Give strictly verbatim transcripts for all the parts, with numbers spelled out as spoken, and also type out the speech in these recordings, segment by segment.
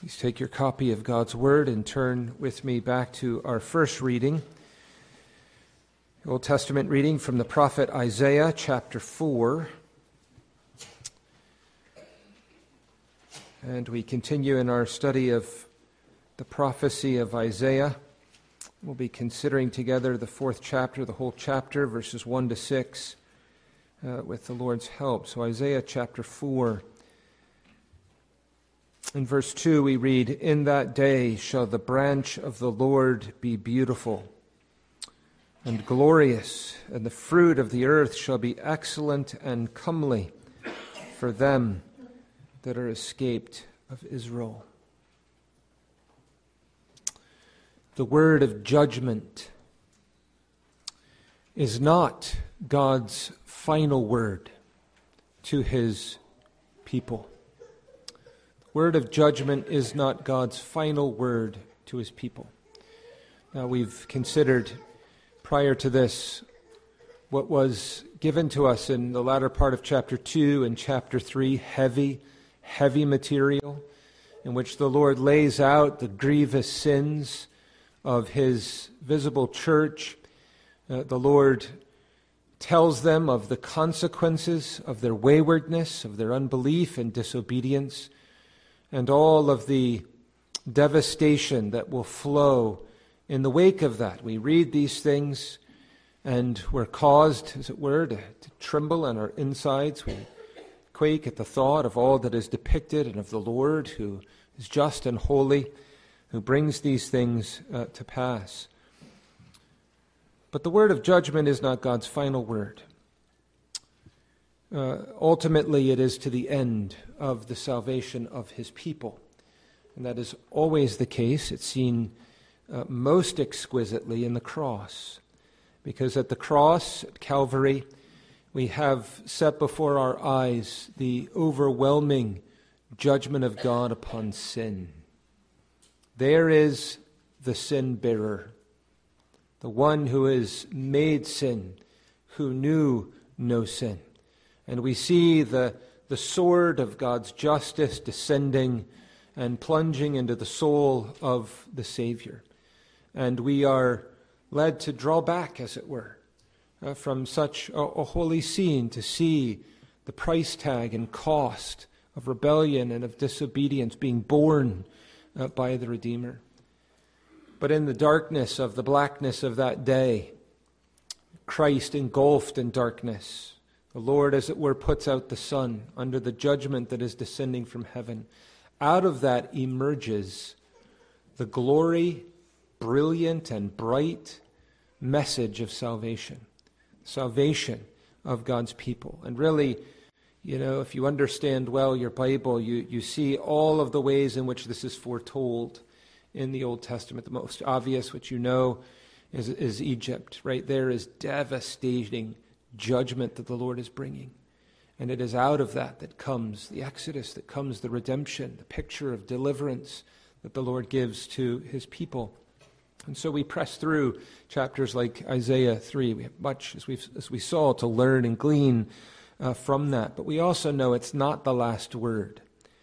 Please take your copy of God's Word and turn with me back to our first reading, Old Testament reading from the prophet Isaiah, chapter four. And we continue in our study of the prophecy of Isaiah. We'll be considering together the fourth chapter, the whole chapter, verses one to six, uh, with the Lord's help. So Isaiah chapter four. In verse two we read, "In that day shall the branch of the Lord be beautiful and glorious, and the fruit of the earth shall be excellent and comely for them that are escaped of Israel." The word of judgment is not God's final word to his people. Word of judgment is not God's final word to his people. Now, we've considered prior to this what was given to us in the latter part of chapter two and chapter three, heavy, heavy material in which the Lord lays out the grievous sins of his visible church. Uh, the Lord tells them of the consequences of their waywardness, of their unbelief and disobedience, and all of the devastation that will flow in the wake of that. We read these things and we're caused, as it were, to, to tremble in our insides. We quake at the thought of all that is depicted and of the Lord who is just and holy, who brings these things uh, to pass. But the word of judgment is not God's final word. Uh, ultimately, it is to the end of the salvation of his people. And that is always the case. It's seen uh, most exquisitely in the cross. Because at the cross, at Calvary, we have set before our eyes the overwhelming judgment of God upon sin. There is the sin bearer, the one who is made sin, who knew no sin. And we see the, the sword of God's justice descending and plunging into the soul of the Savior. And we are led to draw back, as it were, uh, from such a, a holy scene to see the price tag and cost of rebellion and of disobedience being borne uh, by the Redeemer. But in the darkness of the blackness of that day, Christ engulfed in darkness, the Lord, as it were, puts out the sun under the judgment that is descending from heaven. Out of that emerges the glory, brilliant and bright message of salvation. Salvation of God's people. And really, you know, if you understand well your Bible, you, you see all of the ways in which this is foretold in the Old Testament. The most obvious, which you know, is, is Egypt. Right there is devastating judgment that the Lord is bringing. And it is out of that that comes the Exodus, that comes the redemption, the picture of deliverance that the Lord gives to his people. And so we press through chapters like Isaiah three. We have much, as we as we saw, to learn and glean uh, from that. But we also know it's not the last word,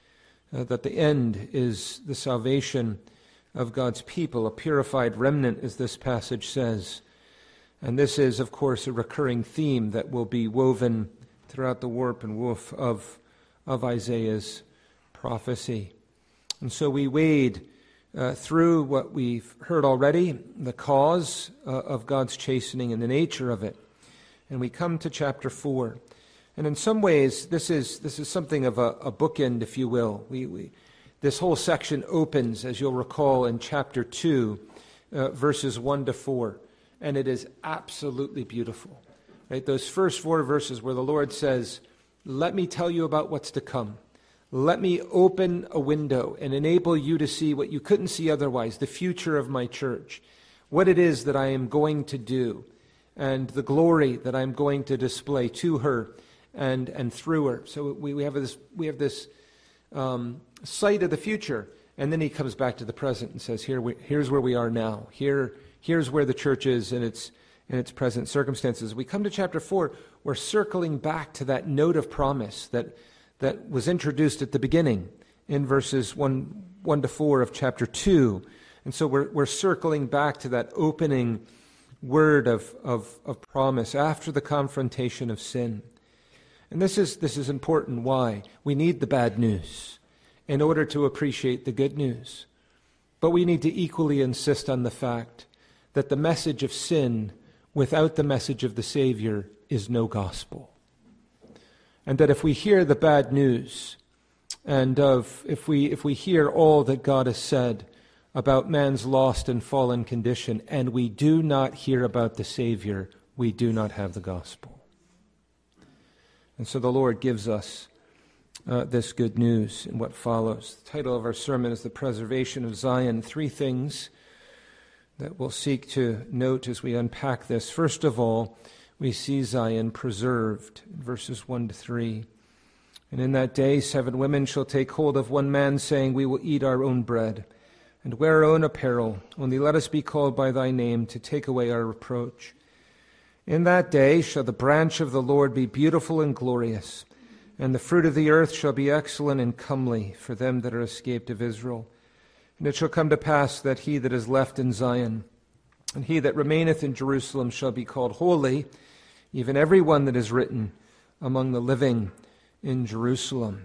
uh, that the end is the salvation of God's people, a purified remnant, as this passage says. And this is, of course, a recurring theme that will be woven throughout the warp and woof of, of Isaiah's prophecy. And so we wade uh, through what we've heard already, the cause uh, of God's chastening and the nature of it. And we come to chapter four. And in some ways, this is this is something of a, a bookend, if you will. We, we This whole section opens, as you'll recall, in chapter two, uh, verses one to four. And it is absolutely beautiful. Right? Those first four verses where the Lord says, "Let me tell you about what's to come. Let me open a window and enable you to see what you couldn't see otherwise, the future of my church, what it is that I am going to do, and the glory that I'm going to display to her and, and through her." So we, we have this, we have this um, sight of the future. And then he comes back to the present and says, Here, we, here's where we are now. Here Here's where the church is in its in its present circumstances. We come to chapter four, we're circling back to that note of promise that, that was introduced at the beginning in verses one, one to four of chapter two. And so we're, we're circling back to that opening word of, of, of promise after the confrontation of sin. And this is, this is important. Why? We need the bad news in order to appreciate the good news. But we need to equally insist on the fact that the message of sin without the message of the Savior is no gospel. And that if we hear the bad news, and of if we if we hear all that God has said about man's lost and fallen condition, and we do not hear about the Savior, we do not have the gospel. And so the Lord gives us uh, this good news in what follows. The title of our sermon is The Preservation of Zion. Three things that we'll seek to note as we unpack this. First of all, we see Zion preserved, in verses one to three. And in that day seven women shall take hold of one man, saying, We will eat our own bread, and wear our own apparel, only let us be called by thy name, to take away our reproach. In that day shall the branch of the Lord be beautiful and glorious, and the fruit of the earth shall be excellent and comely for them that are escaped of Israel. And it shall come to pass that he that is left in Zion, and he that remaineth in Jerusalem, shall be called holy, even every one that is written among the living in Jerusalem.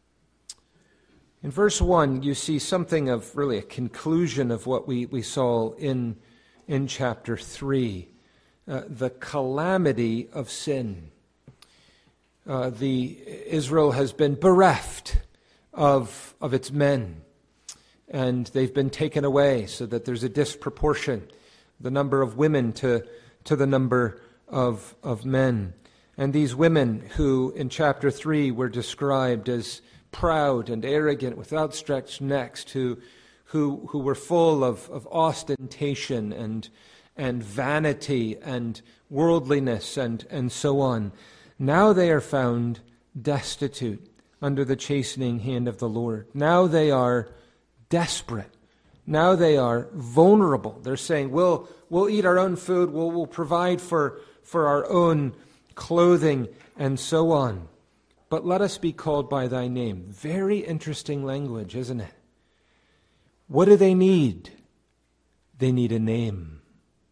In verse one, you see something of really a conclusion of what we, we saw in, in chapter three, uh, the calamity of sin. Uh, the Israel has been bereft of, of its men, and they've been taken away so that there's a disproportion, the number of women to, to the number of, of men. And these women who in chapter three were described as proud and arrogant with outstretched necks, who, who, who were full of, of ostentation and, and vanity and worldliness and, and so on, now they are found destitute under the chastening hand of the Lord. Now they are desperate. Now they are vulnerable. They're saying, we'll, we'll eat our own food, we'll, we'll provide for, for our own clothing, and so on. But let us be called by thy name. Very interesting language, isn't it? What do they need? They need a name.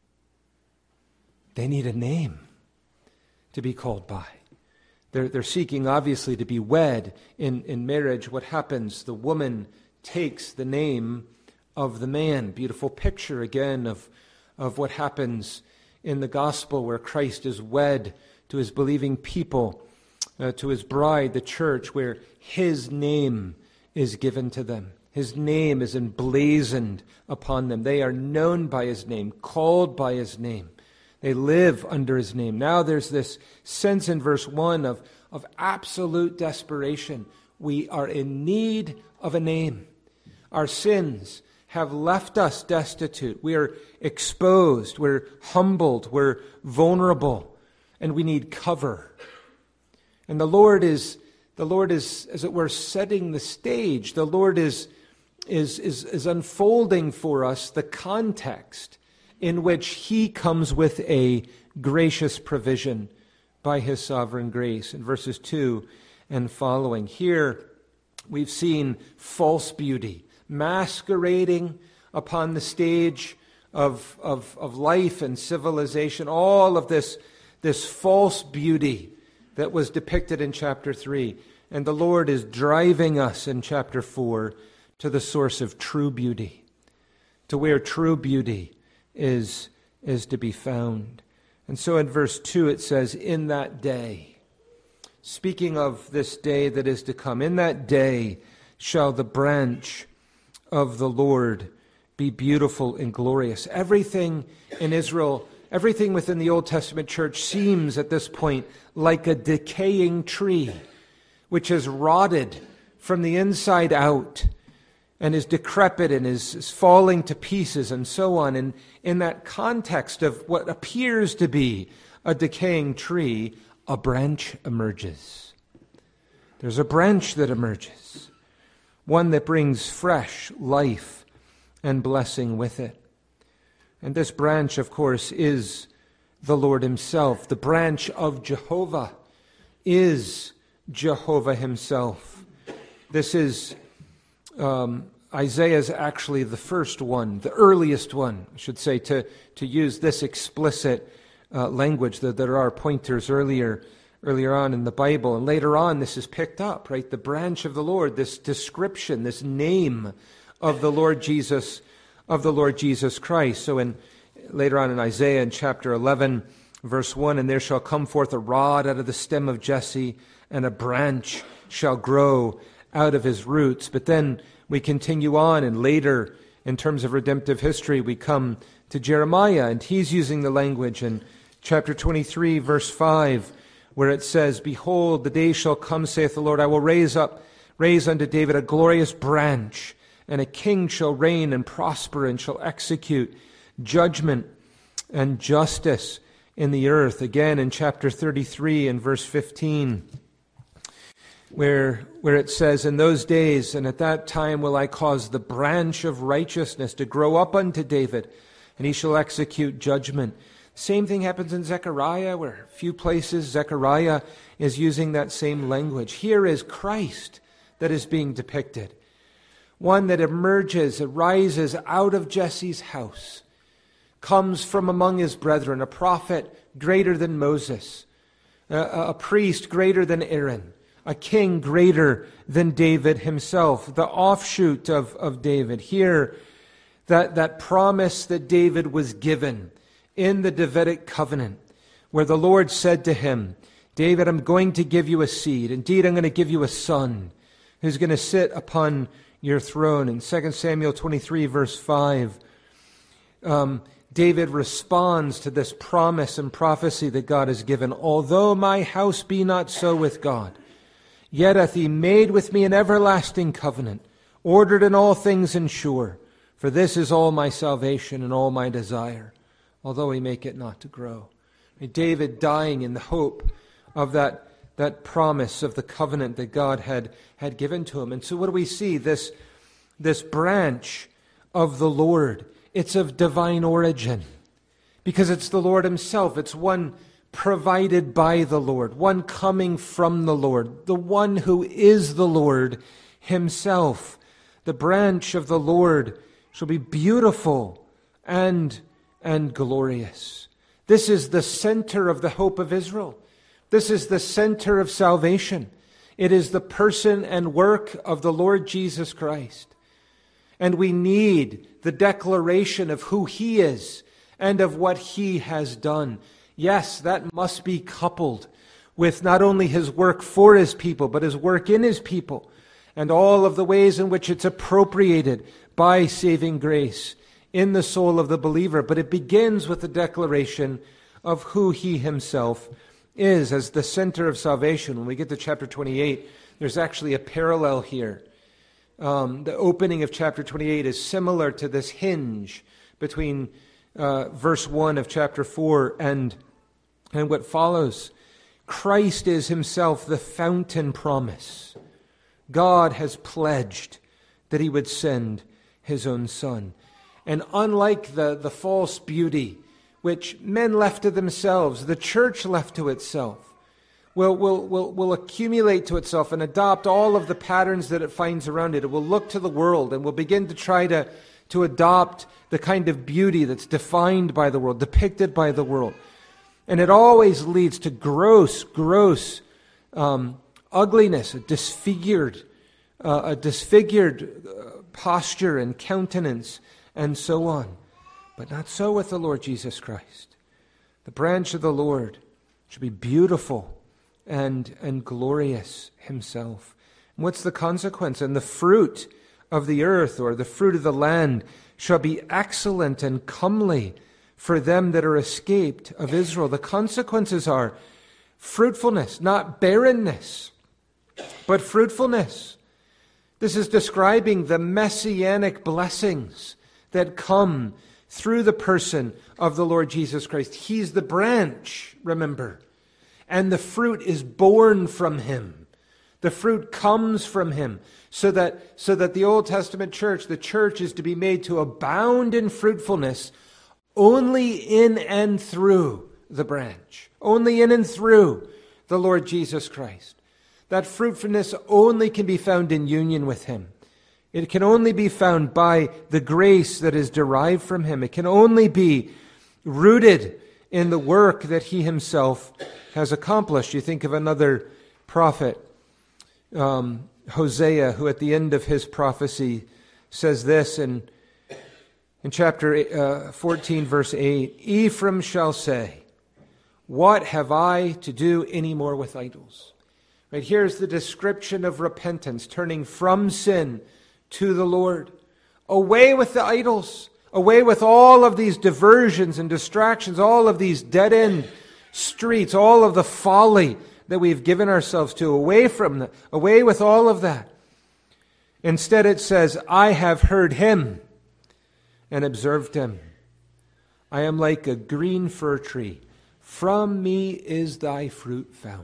They need a name to be called by. They're, they're seeking, obviously, to be wed in, in marriage. What happens? The woman takes the name of the man. Beautiful picture, again, of, of what happens in the gospel where Christ is wed to his believing people, uh, to his bride, the church, where his name is given to them. His name is emblazoned upon them. They are known by his name, called by his name. They live under his name. Now there's this sense in verse one of, of absolute desperation. We are in need of a name. Our sins have left us destitute. We are exposed. We're humbled. We're vulnerable. And we need cover. And the Lord is, the Lord is, as it were, setting the stage. The Lord is, is, is, is unfolding for us the context in which he comes with a gracious provision by his sovereign grace. In verses two and following, here we've seen false beauty masquerading upon the stage of, of, of life and civilization. All of this This false beauty that was depicted in chapter three. And the Lord is driving us in chapter four to the source of true beauty, to where true beauty is, is to be found. And so in verse two it says, in that day, speaking of this day that is to come, in that day shall the branch of the Lord be beautiful and glorious. Everything in Israel, everything within the Old Testament church seems at this point like a decaying tree, which has rotted from the inside out and is decrepit and is, is falling to pieces and so on. And in that context of what appears to be a decaying tree, a branch emerges. There's a branch that emerges, one that brings fresh life and blessing with it. And this branch, of course, is the Lord himself. The branch of Jehovah is Jehovah himself. This is um, Isaiah is actually the first one, the earliest one, I should say, to, to use this explicit uh, language. That there are pointers earlier earlier on in the Bible, and later on this is picked up, right? The branch of the Lord, this description, this name of the Lord Jesus, of the Lord Jesus Christ. So in later on in Isaiah in chapter eleven, verse one, and there shall come forth a rod out of the stem of Jesse, and a branch shall grow out of his roots. But then we continue on, and later, in terms of redemptive history, we come to Jeremiah, and he's using the language in chapter twenty-three, verse five, where it says, behold, the day shall come, saith the Lord, I will raise up, raise unto David a glorious branch, and a king shall reign and prosper, and shall execute judgment and justice in the earth. Again, in chapter thirty-three, and verse fifteen, where, where it says, in those days, and at that time will I cause the branch of righteousness to grow up unto David, and he shall execute judgment. Same thing happens in Zechariah, where a few places Zechariah is using that same language. Here is Christ that is being depicted. One that emerges, arises out of Jesse's house, comes from among his brethren, a prophet greater than Moses, a, a priest greater than Aaron, a king greater than David himself, the offshoot of, of David. Here, that, that promise that David was given in the Davidic covenant, where the Lord said to him, David, I'm going to give you a seed. Indeed, I'm going to give you a son who's going to sit upon your throne. In Second Samuel twenty-three, verse five, um, David responds to this promise and prophecy that God has given. Although my house be not so with God, yet hath he made with me an everlasting covenant, ordered in all things and sure. For this is all my salvation and all my desire, although he make it not to grow. David dying in the hope of that, that promise of the covenant that God had, had given to him. And so what do we see? This, this branch of the Lord, it's of divine origin, because it's the Lord himself. It's one provided by the Lord, one coming from the Lord, the one who is the Lord himself. The branch of the Lord shall be beautiful and, and glorious. This is the center of the hope of Israel. This is the center of salvation. It is the person and work of the Lord Jesus Christ. And we need the declaration of who he is and of what he has done. Yes, that must be coupled with not only his work for his people, but his work in his people, and all of the ways in which it's appropriated by saving grace in the soul of the believer. But it begins with the declaration of who he himself is as the center of salvation. When we get to chapter twenty-eight, there's actually a parallel here. Um, the opening of chapter twenty-eight is similar to this hinge between uh, verse one of chapter four and, and what follows. Christ is himself the fountain promise. God has pledged that he would send his own Son. And unlike the, the false beauty which men left to themselves, the church left to itself, will, will, will, will accumulate to itself and adopt all of the patterns that it finds around it. It will look to the world and will begin to try to, to adopt the kind of beauty that's defined by the world, depicted by the world. And it always leads to gross, gross um, ugliness, a disfigured, uh, a disfigured uh, posture and countenance, and so on. But not so with the Lord Jesus Christ. The branch of the Lord should be beautiful and, and glorious himself. And what's the consequence? And the fruit of the earth, or the fruit of the land, shall be excellent and comely for them that are escaped of Israel. The consequences are fruitfulness, not barrenness, but fruitfulness. This is describing the messianic blessings that come through the person of the Lord Jesus Christ. He's the branch, remember, and the fruit is born from him. The fruit comes from him, so that, so that the Old Testament church, the church, is to be made to abound in fruitfulness only in and through the branch, only in and through the Lord Jesus Christ. That fruitfulness only can be found in union with him. It can only be found by the grace that is derived from him. It can only be rooted in the work that he himself has accomplished. You think of another prophet, um, Hosea, who at the end of his prophecy says this in, in chapter uh, fourteen, verse eight, Ephraim shall say, what have I to do any more with idols? Right, here's the description of repentance, turning from sin to the Lord. Away with the idols. Away with all of these diversions and distractions, all of these dead-end streets, all of the folly that we've given ourselves to. Away from that. Away with all of that. Instead it says, I have heard him and observed him. I am like a green fir tree. From me is thy fruit found.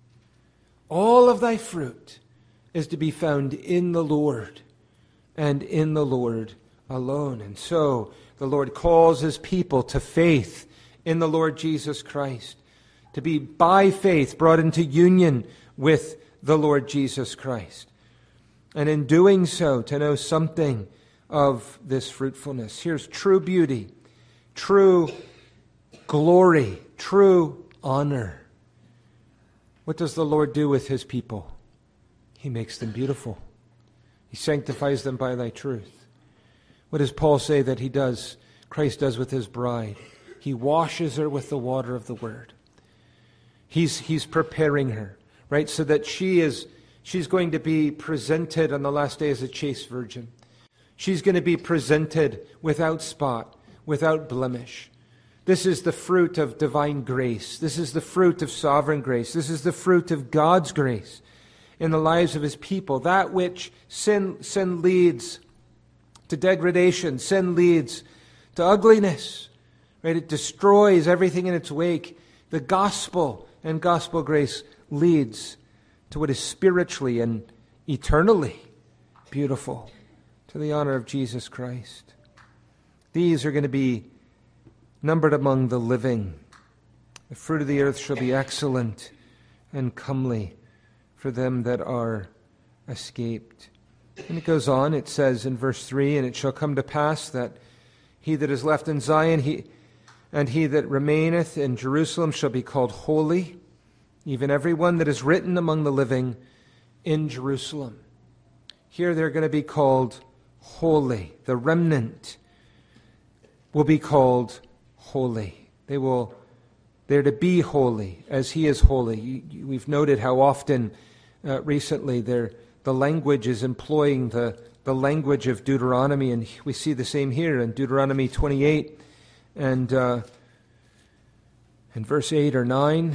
All of thy fruit is to be found in the Lord and in the Lord alone. And so the Lord calls his people to faith in the Lord Jesus Christ, to be by faith brought into union with the Lord Jesus Christ. And in doing so, to know something of this fruitfulness. Here's true beauty, true glory, true honor. What does the Lord do with his people? He makes them beautiful. He sanctifies them by thy truth. What does Paul say that he does, Christ does with his bride? He washes her with the water of the word. He's, he's preparing her, right? So that she is, she's going to be presented on the last day as a chaste virgin. She's going to be presented without spot, without blemish. This is the fruit of divine grace. This is the fruit of sovereign grace. This is the fruit of God's grace in the lives of his people. That which sin, sin leads to degradation, sin leads to ugliness. Right? It destroys everything in its wake. The gospel and gospel grace leads to what is spiritually and eternally beautiful, to the honor of Jesus Christ. These are going to be numbered among the living. The fruit of the earth shall be excellent and comely for them that are escaped. And it goes on, it says in verse three, and it shall come to pass that he that is left in Zion, he and he that remaineth in Jerusalem shall be called holy, even every one that is written among the living in Jerusalem. Here they're going to be called holy. The remnant will be called holy. They will, they're to be holy as he is holy. You, you, we've noted how often uh, recently there, the language is employing the, the language of Deuteronomy, and we see the same here in Deuteronomy twenty-eight and uh, in verse eight or nine.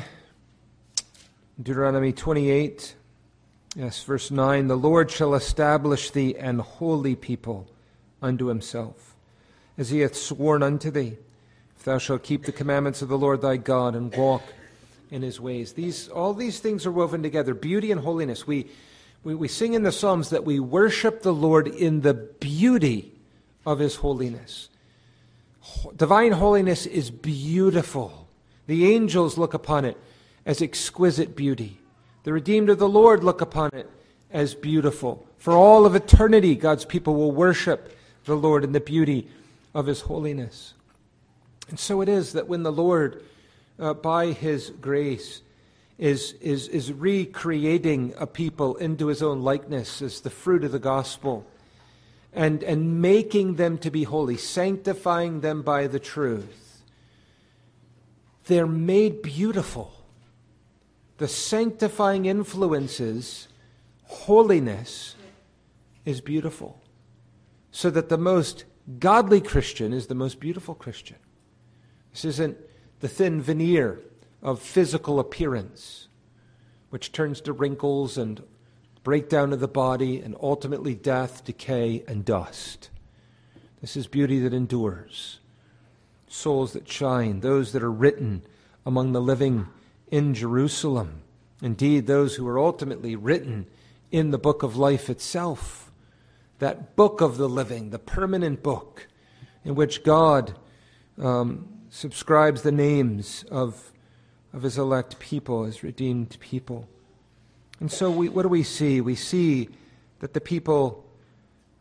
Deuteronomy twenty-eight, yes, verse nine, the Lord shall establish thee an holy people unto himself, as he hath sworn unto thee. Thou shalt keep the commandments of the Lord thy God and walk in his ways. These, all these things are woven together, beauty and holiness. We, we, we sing in the Psalms that we worship the Lord in the beauty of his holiness. Divine holiness is beautiful. The angels look upon it as exquisite beauty. The redeemed of the Lord look upon it as beautiful. For all of eternity, God's people will worship the Lord in the beauty of his holiness. And so it is that when the Lord, uh, by his grace, is, is, is recreating a people into his own likeness as the fruit of the gospel, and, and making them to be holy, sanctifying them by the truth, they're made beautiful. The sanctifying influences, holiness, is beautiful. So that the most godly Christian is the most beautiful Christian. This isn't the thin veneer of physical appearance, which turns to wrinkles and breakdown of the body and ultimately death, decay, and dust. This is beauty that endures. Souls that shine, those that are written among the living in Jerusalem. Indeed, those who are ultimately written in the book of life itself. That book of the living, the permanent book in which God um, subscribes the names of, of his elect people, his redeemed people. And so we, what do we see? We see that the people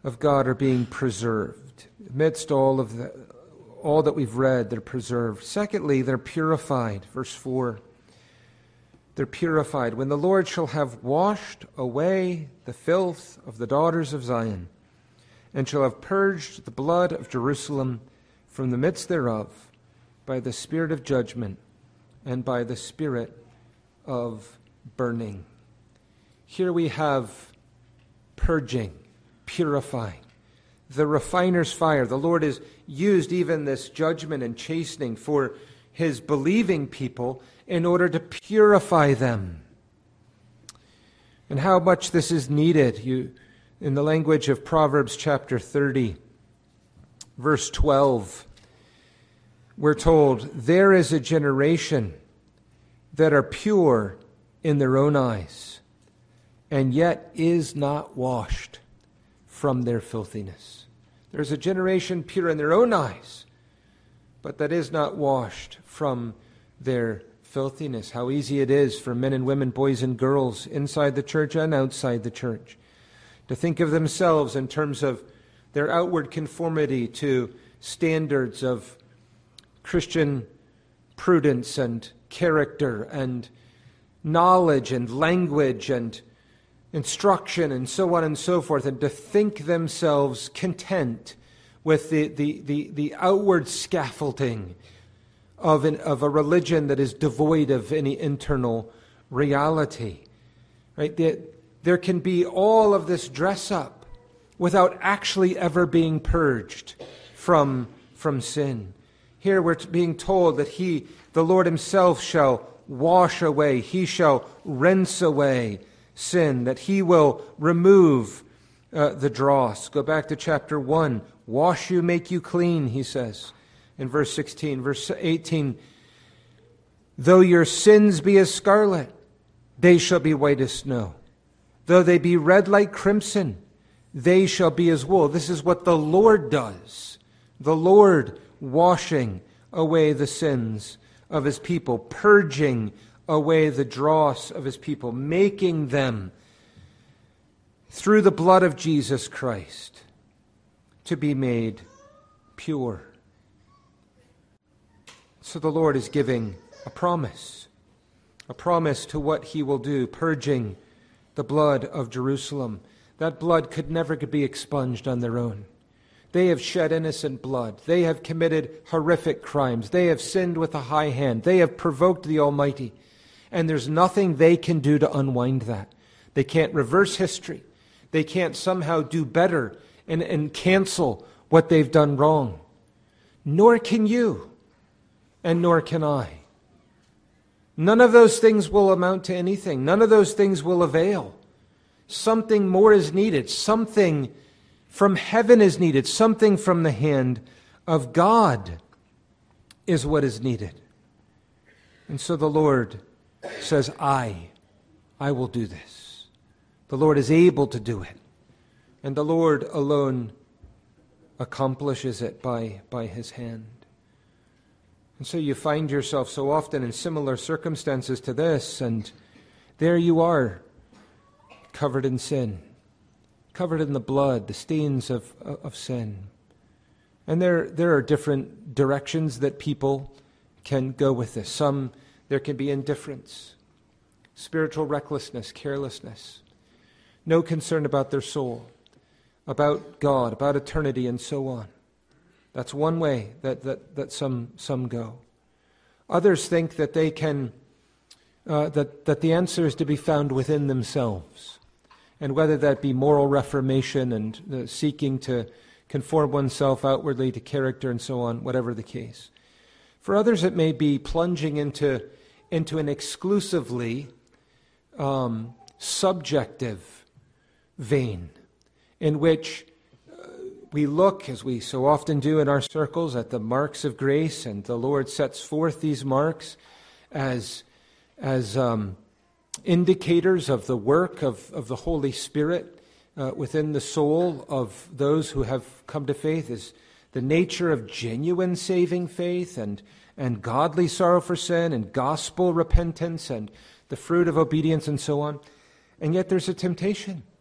of God are being preserved. Amidst all of the, all that we've read, they're preserved. Secondly, they're purified. Verse four. They're purified. When the Lord shall have washed away the filth of the daughters of Zion, and shall have purged the blood of Jerusalem from the midst thereof, by the spirit of judgment and by the spirit of burning. Here we have purging, purifying, the refiner's fire. The Lord has used even this judgment and chastening for his believing people in order to purify them. And how much this is needed. You, in the language of Proverbs chapter thirty, verse twelve, we're told, there is a generation that are pure in their own eyes, and yet is not washed from their filthiness. There's a generation pure in their own eyes, but that is not washed from their filthiness. How easy it is for men and women, boys and girls, inside the church and outside the church, to think of themselves in terms of their outward conformity to standards of Christian prudence and character and knowledge and language and instruction and so on and so forth, and to think themselves content with the, the, the, the outward scaffolding of, an, of a religion that is devoid of any internal reality. Right? There, there can be all of this dress up without actually ever being purged from, from sin. Here we're being told that He, the Lord Himself, shall wash away, He shall rinse away sin, that He will remove uh, the dross. Go back to chapter one. Wash you, make you clean, He says in verse sixteen. Verse eighteen, though your sins be as scarlet, they shall be white as snow. Though they be red like crimson, they shall be as wool. This is what the Lord does. The Lord washing away the sins of His people, purging away the dross of His people, making them, through the blood of Jesus Christ, to be made pure. So the Lord is giving a promise, a promise to what He will do, purging the blood of Jerusalem. That blood could never be expunged on their own. They have shed innocent blood. They have committed horrific crimes. They have sinned with a high hand. They have provoked the Almighty. And there's nothing they can do to unwind that. They can't reverse history. They can't somehow do better and, and cancel what they've done wrong. Nor can you, and nor can I. None of those things will amount to anything. None of those things will avail. Something more is needed. Something from heaven is needed. Something from the hand of God is what is needed. And so the Lord says, I, I will do this. The Lord is able to do it. And the Lord alone accomplishes it by, by His hand. And so you find yourself so often in similar circumstances to this, and there you are, covered in sin, covered in the blood, the stains of, of sin. And there, there are different directions that people can go with this. Some, there can be indifference, spiritual recklessness, carelessness, no concern about their soul, about God, about eternity, and so on. That's one way that, that, that some, some go. Others think that they can, uh, that, that the answer is to be found within themselves. And whether that be moral reformation and uh, seeking to conform oneself outwardly to character and so on, whatever the case. For others, it may be plunging into, into an exclusively um, subjective vein in which uh, we look, as we so often do in our circles, at the marks of grace, and the Lord sets forth these marks as, as um, indicators of the work of, of the Holy Spirit uh, within the soul of those who have come to faith, is the nature of genuine saving faith and, and godly sorrow for sin and gospel repentance and the fruit of obedience and so on. And yet there's a temptation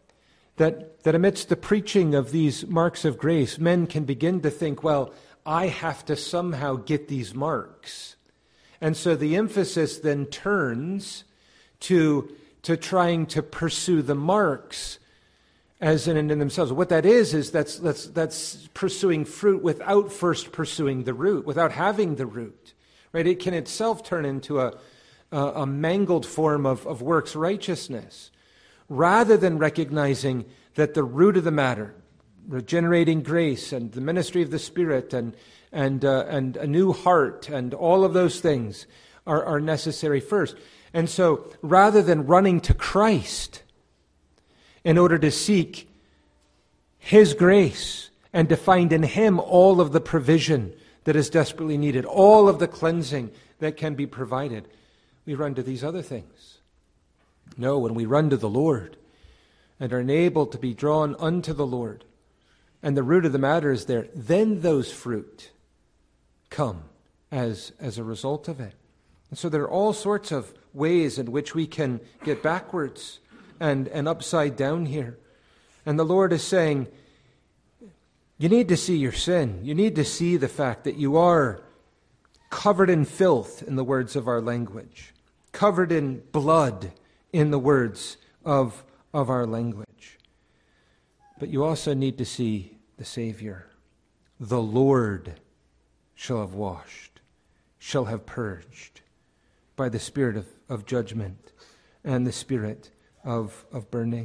that, that amidst the preaching of these marks of grace, men can begin to think, well, I have to somehow get these marks. And so the emphasis then turns to, to trying to pursue the marks as in, in themselves. What that is, is that's, that's, that's pursuing fruit without first pursuing the root, without having the root. Right? It can itself turn into a, a, a mangled form of, of works righteousness, rather than recognizing that the root of the matter, regenerating grace and the ministry of the Spirit and and uh, and a new heart and all of those things are, are necessary first. And so rather than running to Christ in order to seek His grace and to find in Him all of the provision that is desperately needed, all of the cleansing that can be provided, we run to these other things. No, when we run to the Lord and are enabled to be drawn unto the Lord, and the root of the matter is there, then those fruit come as, as a result of it. And so there are all sorts of ways in which we can get backwards and, and upside down here. And the Lord is saying, you need to see your sin. You need to see the fact that you are covered in filth, in the words of our language, covered in blood, in the words of, of our language. But you also need to see the Savior. The Lord shall have washed, shall have purged by the Spirit of, of judgment and the Spirit of, of burning.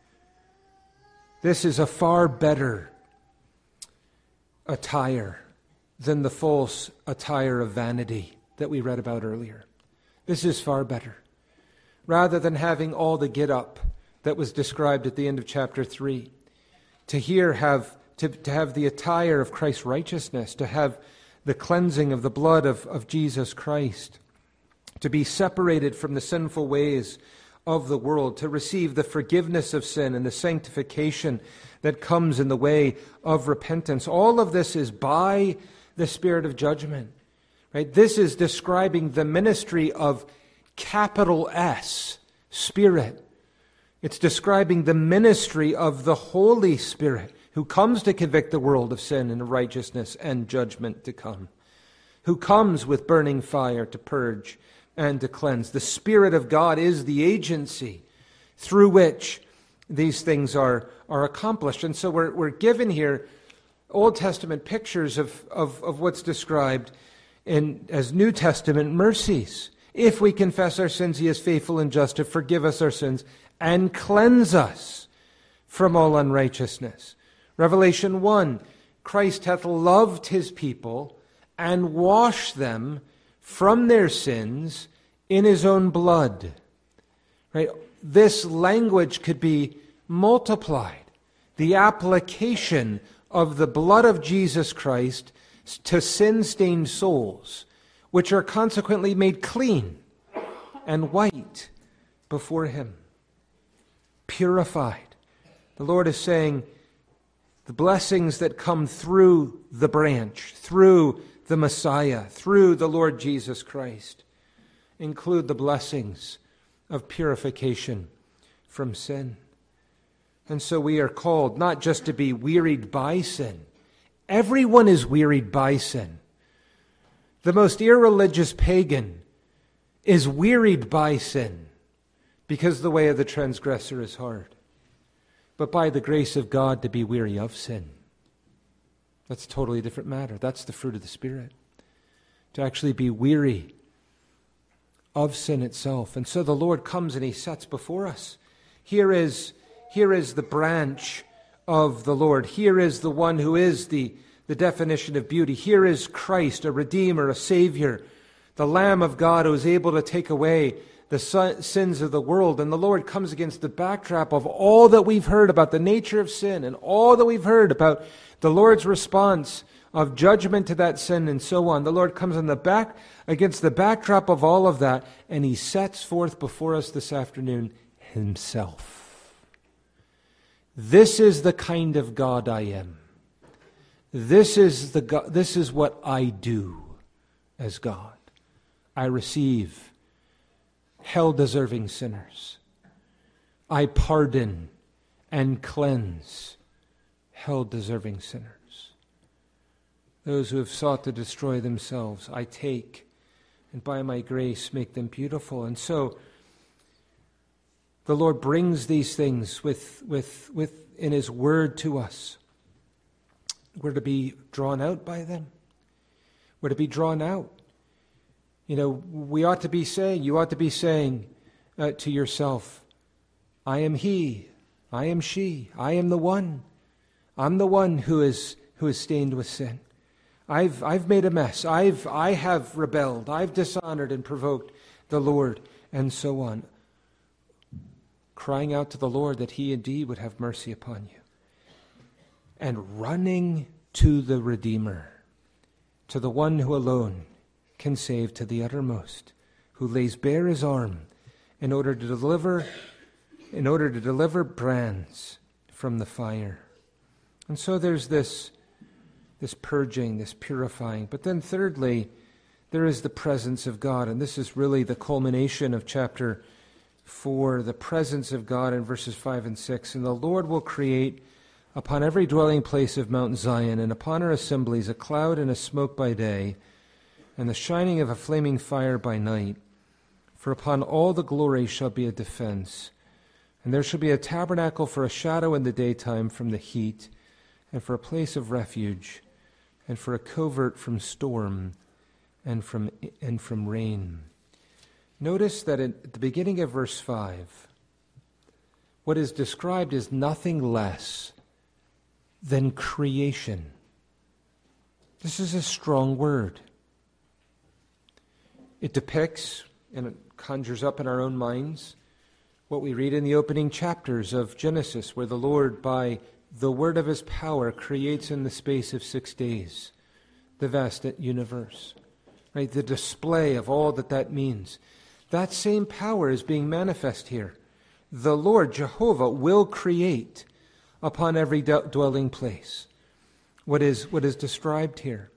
This is a far better attire than the false attire of vanity that we read about earlier. This is far better. Rather than having all the get up that was described at the end of chapter three, to here have to, to have the attire of Christ's righteousness, to have the cleansing of the blood of, of Jesus Christ, to be separated from the sinful ways of the world, to receive the forgiveness of sin and the sanctification that comes in the way of repentance. All of this is by the Spirit of judgment. Right? This is describing the ministry of capital S, Spirit. It's describing the ministry of the Holy Spirit, who comes to convict the world of sin and righteousness and judgment to come, who comes with burning fire to purge and to cleanse. The Spirit of God is the agency through which these things are, are accomplished. And so we're, we're given here Old Testament pictures of, of, of what's described in as New Testament mercies. If we confess our sins, He is faithful and just to forgive us our sins and cleanse us from all unrighteousness. Revelation one, Christ hath loved His people and washed them from their sins in His own blood. Right? This language could be multiplied. The application of the blood of Jesus Christ to sin-stained souls, which are consequently made clean and white before Him, purified. The Lord is saying, the blessings that come through the branch, through the Messiah, through the Lord Jesus Christ, include the blessings of purification from sin. And so we are called not just to be wearied by sin. Everyone is wearied by sin. The most irreligious pagan is wearied by sin because the way of the transgressor is hard. But by the grace of God to be weary of sin. That's a totally different matter. That's the fruit of the Spirit. To actually be weary of sin itself. And so the Lord comes and He sets before us. Here is, here is the branch of the Lord. Here is the one who is the, the definition of beauty. Here is Christ, a Redeemer, a Savior, the Lamb of God who is able to take away the sins of the world. And the Lord comes against the backdrop of all that we've heard about the nature of sin and all that we've heard about the Lord's response of judgment to that sin and so on. The Lord comes on the back against the backdrop of all of that, and He sets forth before us this afternoon Himself. This is the kind of God I am. This is the God, this is what I do as God. I receive hell-deserving sinners. I pardon and cleanse hell-deserving sinners. Those who have sought to destroy themselves, I take, and by my grace make them beautiful. And so the Lord brings these things with, with, with in His Word to us. We're to be drawn out by them. We're to be drawn out. You know, we ought to be saying, you ought to be saying uh, to yourself, I am he, I am she, I am the one. I'm the one who is who is stained with sin. I've I've made a mess. I've I have rebelled. I've dishonored and provoked the Lord, and so on. Crying out to the Lord that He indeed would have mercy upon you. And running to the Redeemer, to the one who alone can save to the uttermost, who lays bare His arm in order to deliver, in order to deliver brands from the fire. And so there's this, this purging, this purifying. But then thirdly, there is the presence of God. And this is really the culmination of chapter four, the presence of God in verses five and six. And the Lord will create upon every dwelling place of Mount Zion and upon her assemblies a cloud and a smoke by day, and the shining of a flaming fire by night. For upon all the glory shall be a defense. And there shall be a tabernacle for a shadow in the daytime from the heat, and for a place of refuge, and for a covert from storm, and from and from rain. Notice that at the beginning of verse five, what is described is nothing less than creation. This is a strong word. It depicts, and it conjures up in our own minds, what we read in the opening chapters of Genesis, where the Lord, by the word of His power, creates in the space of six days the vast universe. Right? The display of all that that means. That same power is being manifest here. The Lord, Jehovah, will create upon every d- dwelling place what is, what is described here.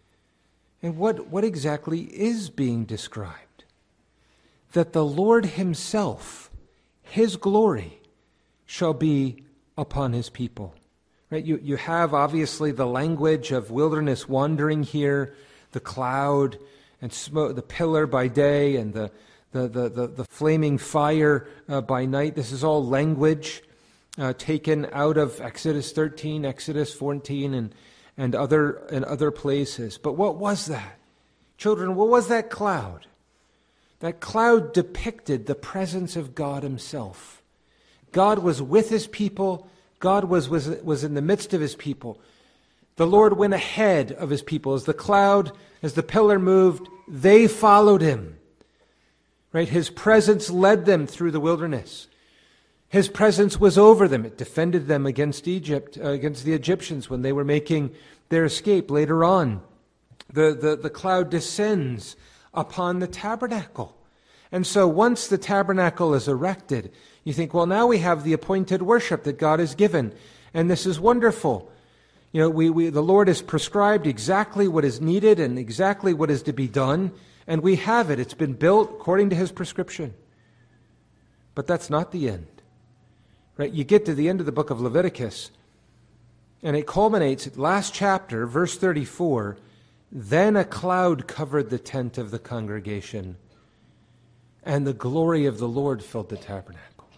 And what, what exactly is being described? That the Lord Himself, His glory, shall be upon His people. Right? You, you have obviously the language of wilderness wandering here, the cloud and smoke, the pillar by day and the, the, the, the, the flaming fire uh, by night. This is all language uh, taken out of Exodus thirteen, Exodus fourteen, and, and, other, and other places. But what was that? Children, what was that cloud? That cloud depicted the presence of God Himself. God was with His people. God was, was, was in the midst of His people. The Lord went ahead of His people. As the cloud, as the pillar moved, they followed Him. Right? His presence led them through the wilderness. His presence was over them. It defended them against Egypt, uh, against the Egyptians when they were making their escape later on. The, the, the cloud descends upon the tabernacle. And so once the tabernacle is erected, you think, well, now we have the appointed worship that God has given. And this is wonderful. You know, we, we the Lord has prescribed exactly what is needed and exactly what is to be done. And we have it. It's been built according to His prescription. But that's not the end. Right? You get to the end of the book of Leviticus, and it culminates at last chapter, verse thirty-four. Then a cloud covered the tent of the congregation, and the glory of the Lord filled the tabernacle.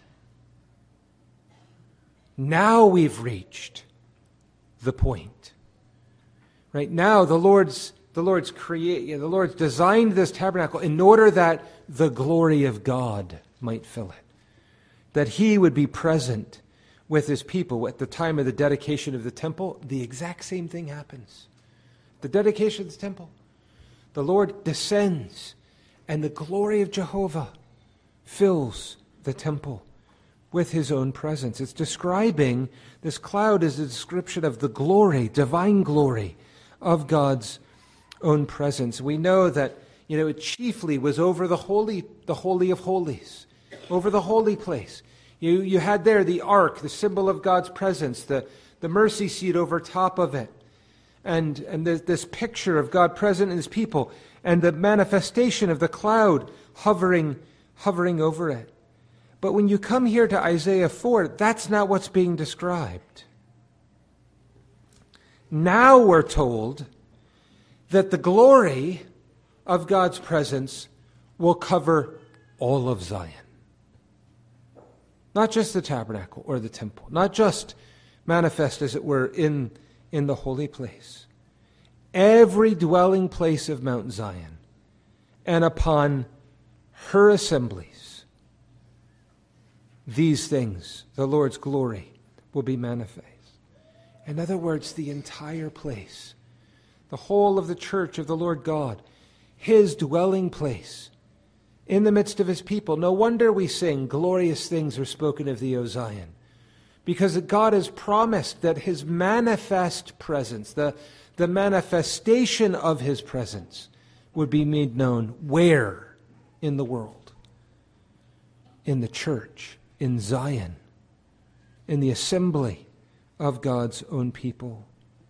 Now we've reached the point. Right now, the Lord's the Lord's create the Lord's designed this tabernacle in order that the glory of God might fill it, that He would be present with His people. At the time of the dedication of the temple, the exact same thing happens. The dedication of the temple, the Lord descends, and the glory of Jehovah fills the temple with His own presence. It's describing, this cloud is a description of the glory, divine glory of God's own presence. We know that, you know, it chiefly was over the holy, the holy of holies, over the holy place. You, you had there the ark, the symbol of God's presence, the, the mercy seat over top of it. And, and there's this picture of God present in His people, and the manifestation of the cloud hovering, hovering over it. But when you come here to Isaiah four, that's not what's being described. Now we're told that the glory of God's presence will cover all of Zion. Not just the tabernacle or the temple, not just manifest, as it were, in, in the holy place. Every dwelling place of Mount Zion, and upon her assemblies, these things, the Lord's glory, will be manifest. In other words, the entire place, the whole of the church of the Lord God, his dwelling place, in the midst of his people. No wonder we sing, glorious things are spoken of thee, O Zion. Because God has promised that his manifest presence, the, the manifestation of his presence, would be made known where in the world? In the church, in Zion, in the assembly of God's own people.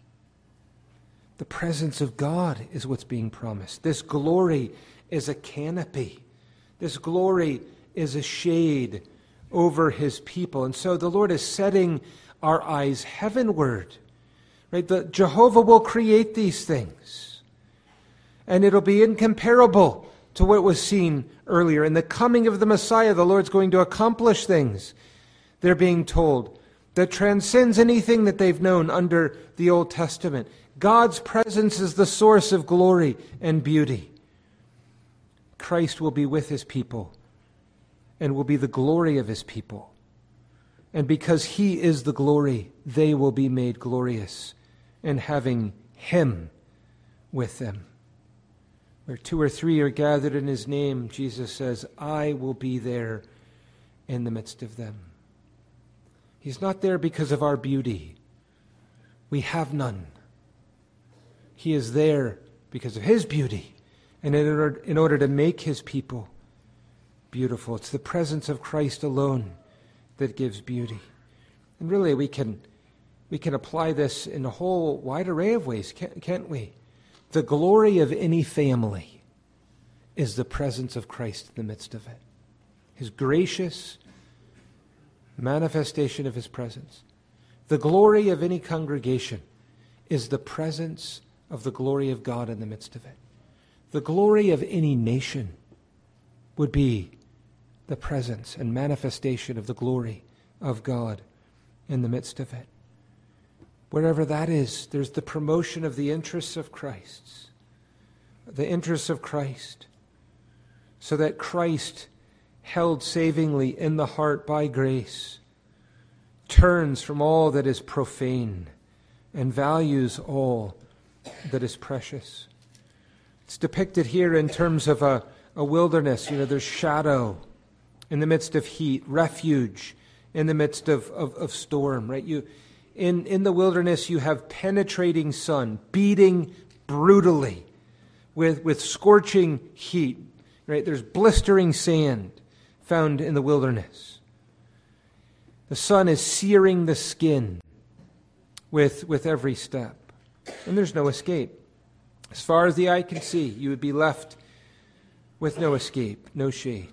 The presence of God is what's being promised. This glory is a canopy. This glory is a shade over his people. And so the Lord is setting our eyes heavenward. Right? The, Jehovah will create these things. And it'll be incomparable to what was seen earlier. In the coming of the Messiah, the Lord's going to accomplish things, they're being told, that transcends anything that they've known under the Old Testament. God's presence is the source of glory and beauty. Christ will be with his people and will be the glory of his people. And because he is the glory, they will be made glorious in having him with them. Where two or three are gathered in his name, Jesus says, I will be there in the midst of them. He's not there because of our beauty. We have none. He is there because of his beauty, and in order, in order to make his people beautiful. It's the presence of Christ alone that gives beauty. And really, we can we can apply this in a whole wide array of ways, can't, can't we? The glory of any family is the presence of Christ in the midst of it. His gracious manifestation of his presence. The glory of any congregation is the presence of the glory of God in the midst of it. The glory of any nation would be the presence and manifestation of the glory of God in the midst of it. Wherever that is, there's the promotion of the interests of Christ, the interests of Christ, so that Christ, held savingly in the heart by grace, turns from all that is profane and values all that is precious. It's depicted here in terms of a, a wilderness. You know, there's shadow in the midst of heat, refuge in the midst of, of, of storm, right? You, in, in the wilderness, you have penetrating sun, beating brutally with, with scorching heat, right? There's blistering sand found in the wilderness. The sun is searing the skin with, with every step. And there's no escape. As far as the eye can see, you would be left with no escape, no shade.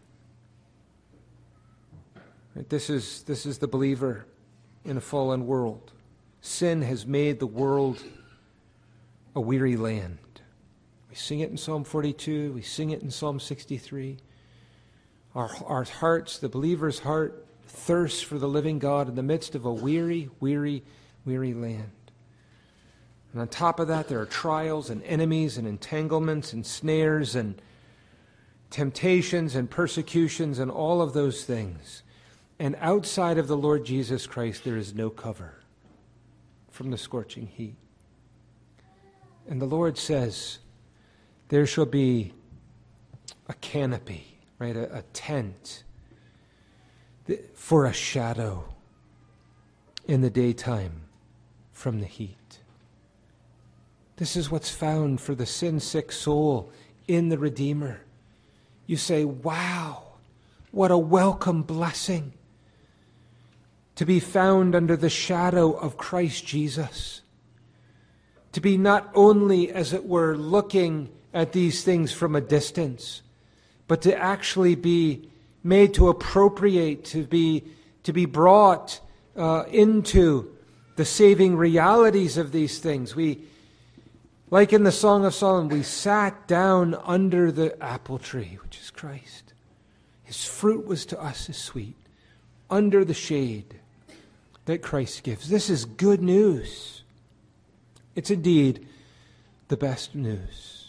Right? This is, this is the believer in a fallen world. Sin has made the world a weary land. We sing it in Psalm forty-two. We sing it in Psalm sixty-three. Our, our hearts, the believer's heart, thirsts for the living God in the midst of a weary, weary, weary land. And on top of that, there are trials and enemies and entanglements and snares and temptations and persecutions and all of those things. And outside of the Lord Jesus Christ, there is no cover from the scorching heat. And the Lord says, there shall be a canopy, right, a, a tent for a shadow in the daytime from the heat. This is what's found for the sin-sick soul in the Redeemer. You say, wow, what a welcome blessing to be found under the shadow of Christ Jesus. To be not only, as it were, looking at these things from a distance, but to actually be made to appropriate, to be, to be brought uh, into the saving realities of these things. We, like in the Song of Solomon, we sat down under the apple tree, which is Christ. His fruit was to us as sweet, under the shade that Christ gives. This is good news. It's indeed the best news.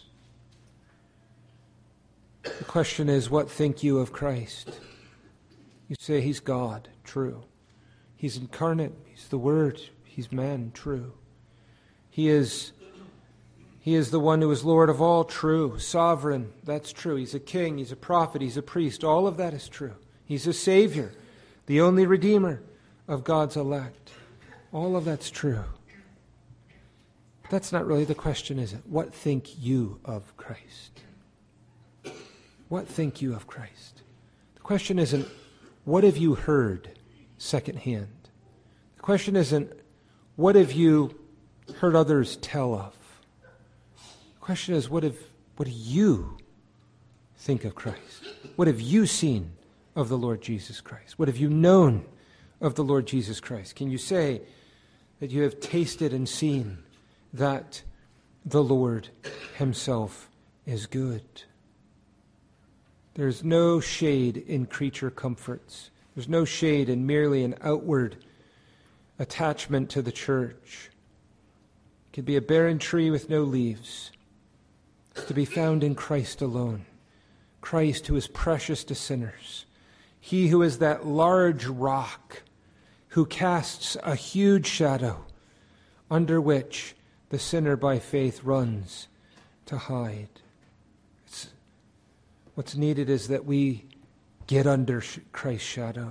The question is, what think you of Christ? You say he's God, true. He's incarnate, he's the Word, he's man, true. He is, he is the one who is Lord of all, true. Sovereign, that's true. He's a king, he's a prophet, he's a priest. All of that is true. He's a Savior, the only Redeemer of God's elect. All of that's true. But that's not really the question, is it? What think you of Christ? What think you of Christ? The question isn't, what have you heard secondhand? The question isn't, what have you heard others tell of? The question is, what have what do you think of Christ? What have you seen of the Lord Jesus Christ? What have you known of the Lord Jesus Christ? Can you say that you have tasted and seen that the Lord himself is good? There's no shade in creature comforts. There's no shade in merely an outward attachment to the church. It could be a barren tree with no leaves. It's to be found in Christ alone. Christ who is precious to sinners. He who is that large rock who casts a huge shadow under which the sinner by faith runs to hide. It's, what's needed is that we get under Christ's shadow.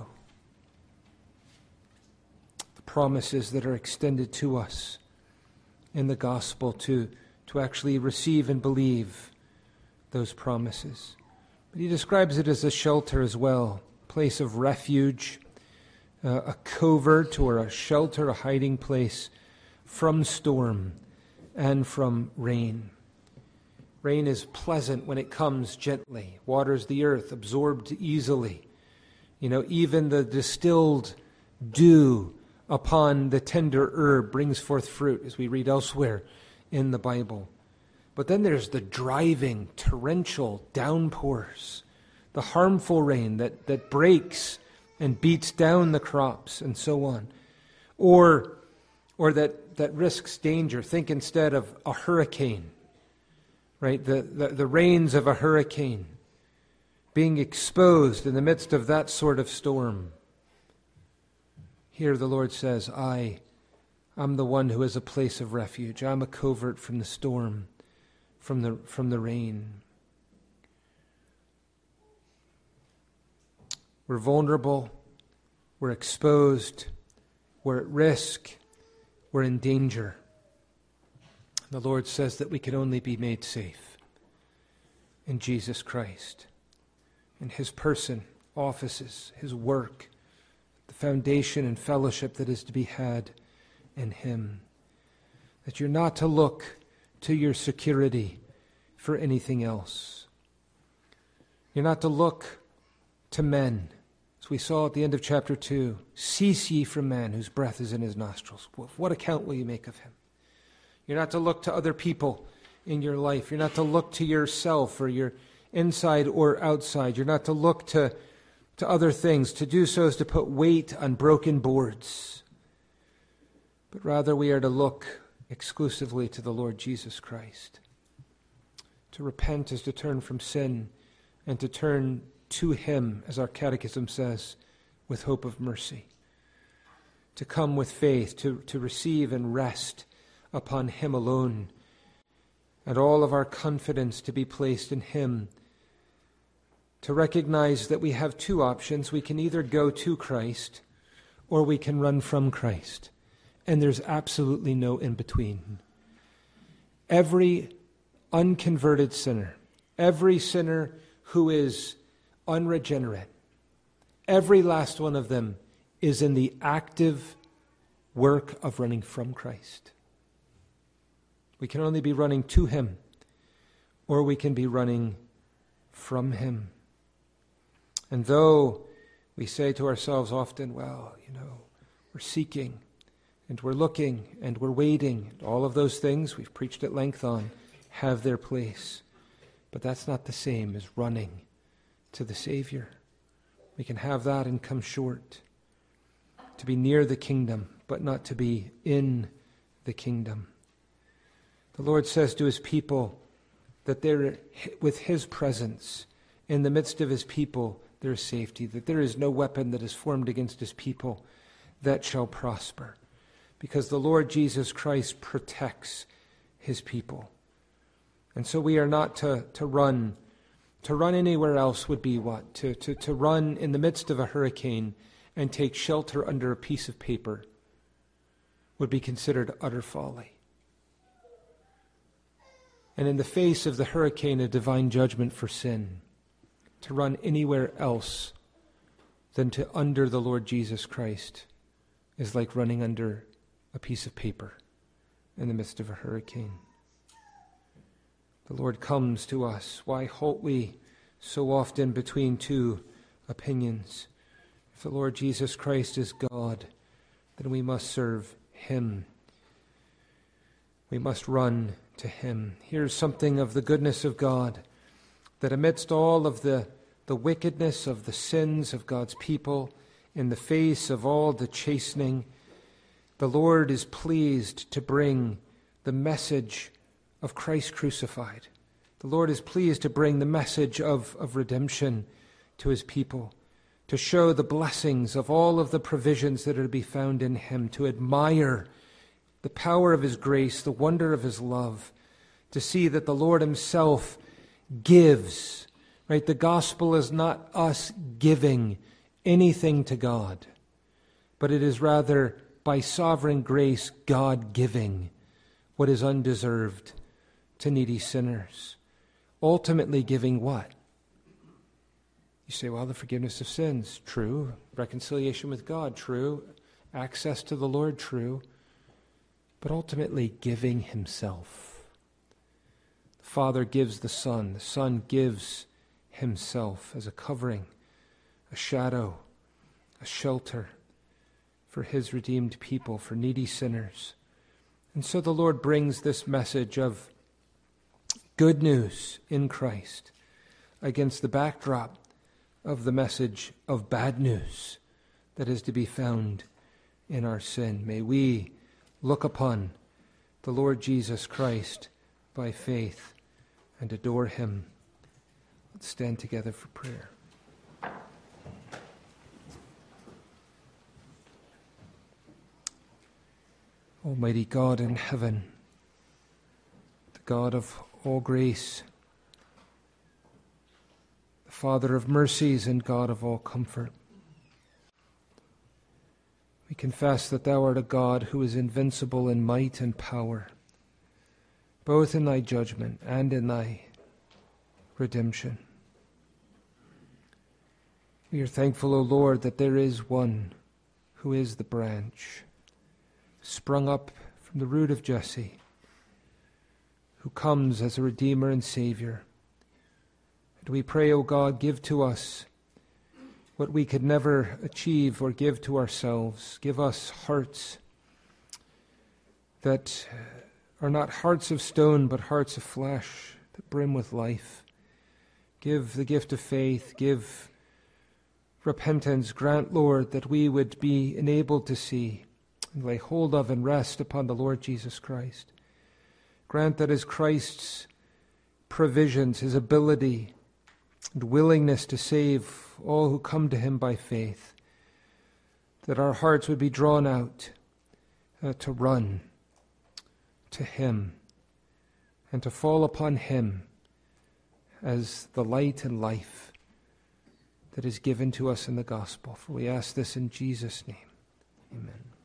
The promises that are extended to us in the gospel to, to actually receive and believe those promises. But he describes it as a shelter as well, a place of refuge, uh, a covert or a shelter, a hiding place from storm and from rain. Rain is pleasant when it comes gently, waters the earth, absorbed easily. You know, even the distilled dew upon the tender herb brings forth fruit, as we read elsewhere in the Bible. But then there's the driving, torrential downpours, the harmful rain that, that breaks and beats down the crops and so on. Or, or that, that risks danger. Think instead of a hurricane. Right, the, the, the rains of a hurricane, being exposed in the midst of that sort of storm. Here the Lord says, I, I'm the one who is a place of refuge. I'm a covert from the storm, from the, from the rain. We're vulnerable, we're exposed, we're at risk, we're in danger. The Lord says that we can only be made safe in Jesus Christ, in his person, offices, his work, the foundation and fellowship that is to be had in him. That you're not to look to your security for anything else. You're not to look to men. As we saw at the end of chapter two, cease ye from man whose breath is in his nostrils. What account will you make of him? You're not to look to other people in your life. You're not to look to yourself or your inside or outside. You're not to look to, to other things. To do so is to put weight on broken boards. But rather we are to look exclusively to the Lord Jesus Christ. To repent is to turn from sin and to turn to him, as our catechism says, with hope of mercy. To come with faith, to, to receive and rest upon him alone, and all of our confidence to be placed in him. To recognize that we have two options. We can either go to Christ or we can run from Christ. And there's absolutely no in between. Every unconverted sinner, every sinner who is unregenerate, every last one of them is in the active work of running from Christ. We can only be running to him, or we can be running from him. And though we say to ourselves often, well, you know, we're seeking and we're looking and we're waiting, all of those things we've preached at length on have their place. But that's not the same as running to the Savior. We can have that and come short. To be near the kingdom, but not to be in the kingdom. The Lord says to his people that there, with his presence in the midst of his people, there is safety, that there is no weapon that is formed against his people that shall prosper, because the Lord Jesus Christ protects his people. And so we are not to, to run. To run anywhere else would be what? To, to, to run in the midst of a hurricane and take shelter under a piece of paper would be considered utter folly. And in the face of the hurricane of divine judgment for sin, to run anywhere else than to under the Lord Jesus Christ is like running under a piece of paper in the midst of a hurricane. The Lord comes to us. Why halt we so often between two opinions? If the Lord Jesus Christ is God, then we must serve him. We must run to him. Here's something of the goodness of God, that amidst all of the, the wickedness of the sins of God's people, in the face of all the chastening, the Lord is pleased to bring the message of Christ crucified. The Lord is pleased to bring the message of, of redemption to his people, to show the blessings of all of the provisions that are to be found in him, to admire the power of his grace, the wonder of his love, to see that the Lord himself gives. Right? The gospel is not us giving anything to God, but it is rather by sovereign grace God giving what is undeserved to needy sinners. Ultimately giving what? You say, well, the forgiveness of sins, true. Reconciliation with God, true. Access to the Lord, true. But ultimately giving himself. The Father gives the Son. The Son gives himself as a covering, a shadow, a shelter for his redeemed people, for needy sinners. And so the Lord brings this message of good news in Christ against the backdrop of the message of bad news that is to be found in our sin. May we look upon the Lord Jesus Christ by faith and adore him. Let's stand together for prayer. Almighty God in heaven, the God of all grace, the Father of mercies and God of all comfort, we confess that thou art a God who is invincible in might and power, both in thy judgment and in thy redemption. We are thankful, O Lord, that there is one who is the branch, sprung up from the root of Jesse, who comes as a Redeemer and Savior. And we pray, O God, give to us what we could never achieve or give to ourselves. Give us hearts that are not hearts of stone, but hearts of flesh that brim with life. Give the gift of faith. Give repentance. Grant, Lord, that we would be enabled to see and lay hold of and rest upon the Lord Jesus Christ. Grant that as Christ's provisions, his ability and willingness to save all who come to him by faith, that our hearts would be drawn out uh, to run to him and to fall upon him as the light and life that is given to us in the gospel. For we ask this in Jesus' name. Amen.